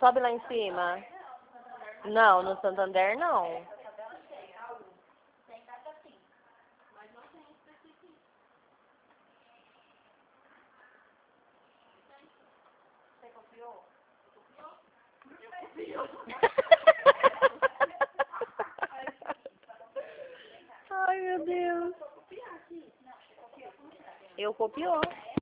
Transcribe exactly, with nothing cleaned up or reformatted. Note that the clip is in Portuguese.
Sobe lá em cima. Não, no Santander não. Ai, meu Deus. Eu copiou.